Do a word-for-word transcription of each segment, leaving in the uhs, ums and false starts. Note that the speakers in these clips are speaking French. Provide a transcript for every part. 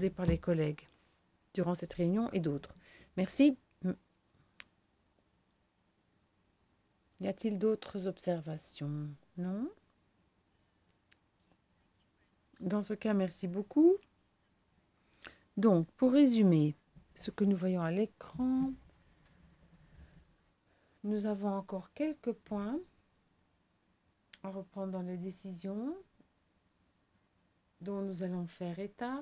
accordée par les collègues durant cette réunion et d'autres. Merci. Y a-t-il d'autres observations? Non? Dans ce cas, merci beaucoup. Donc, pour résumer ce que nous voyons à l'écran, nous avons encore quelques points à reprendre dans les décisions dont nous allons faire état.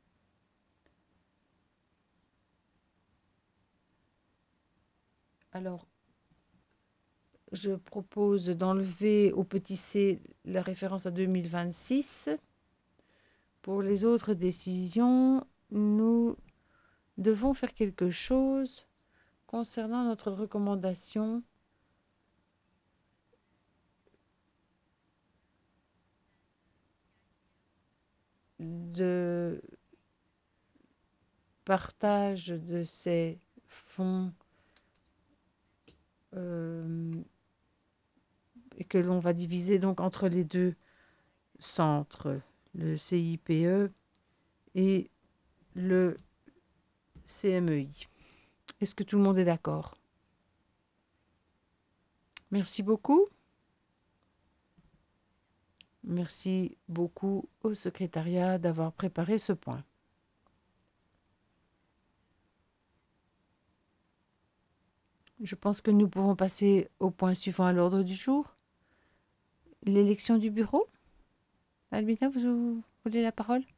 Alors, je propose d'enlever au petit c la référence à deux mille vingt-six. Pour les autres décisions, nous devons faire quelque chose concernant notre recommandation de partage de ces fonds euh, et que l'on va diviser donc entre les deux centres, le C I P E et le C M E I. Est-ce que tout le monde est d'accord? Merci beaucoup. Merci beaucoup au secrétariat d'avoir préparé ce point. Je pense que nous pouvons passer au point suivant à l'ordre du jour. L'élection du bureau. Albina, vous voulez la parole?